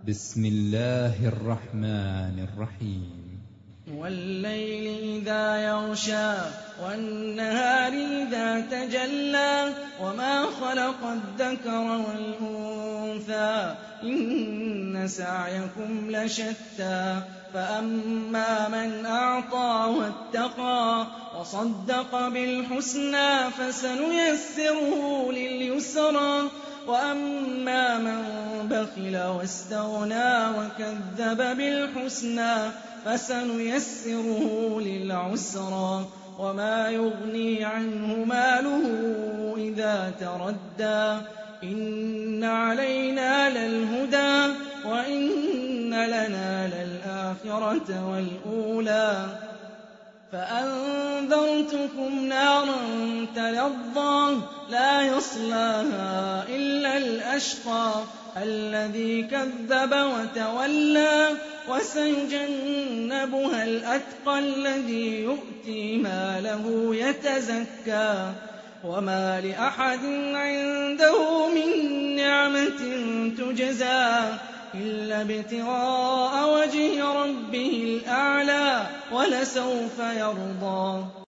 بسم الله الرحمن الرحيم والليل إذا يغشى والنهار إذا تجلى وما خلق الذكر والأنثى إن سعيكم لشتى فأما من أعطى واتقى وصدق بالحسنى فسنيسره لليسرى وأما من بخل واستغنى وكذب بالحسنى فسنيسره للعسرى وما يغني عنه ماله إذا تردى إن علينا للهدى وإن لنا للآخرة والأولى فأنذرتكم نارا تلظى لا يصلاها إلا الأشقى الذي كذب وتولى وسيجنبها الأتقى الذي يؤتي ماله يتزكى وما لأحد عنده من نعمة تجزى إلا ابتغاء وجه ربه الأعلى ولسوف يرضى